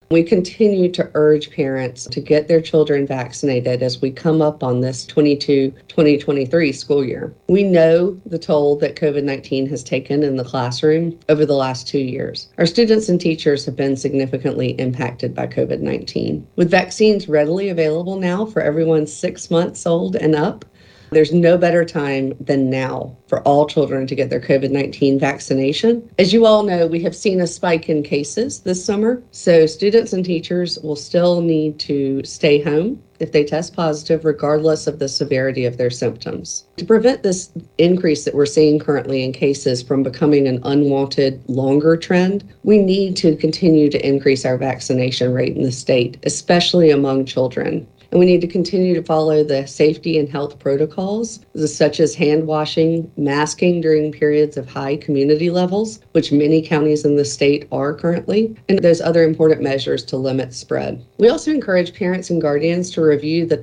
We continue to urge parents to get their children vaccinated as we come up on this 2023 school year. We know the toll that COVID-19 has taken in the classroom over the last 2 years. Our students and teachers have been significantly impacted by COVID-19. With vaccines readily available now for everyone 6 months old and up, there's no better time than now for all children to get their COVID-19 vaccination. As you all know, we have seen a spike in cases this summer, so students and teachers will still need to stay home if they test positive, regardless of the severity of their symptoms. To prevent this increase that we're seeing currently in cases from becoming an unwanted, longer trend, we need to continue to increase our vaccination rate in the state, especially among children. And we need to continue to follow the safety and health protocols, such as hand washing, masking during periods of high community levels, which many counties in the state are currently, and those other important measures to limit spread. We also encourage parents and guardians to review the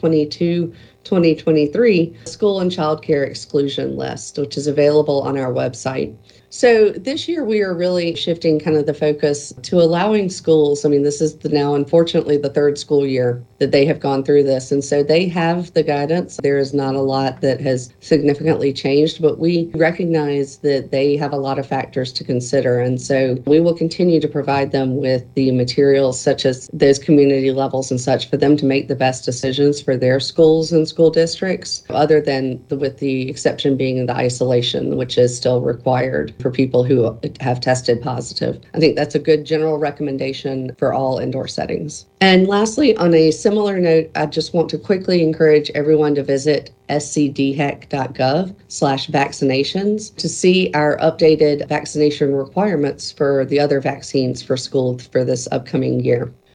2022-2023 school and child care exclusion list, which is available on our website. So this year we are really shifting kind of the focus to allowing schools. This is now unfortunately the third school year that they have gone through this. And so they have the guidance. There is not a lot that has significantly changed, but we recognize that they have a lot of factors to consider. And so we will continue to provide them with the materials such as those community levels and such for them to make the best decisions for their schools and school districts, other than with the exception being the isolation, which is still required for people who have tested positive. I think that's a good general recommendation for all indoor settings. And lastly, on a similar note, I just want to quickly encourage everyone to visit scdhec.gov/vaccinations to see our updated vaccination requirements for the other vaccines for school for this upcoming year.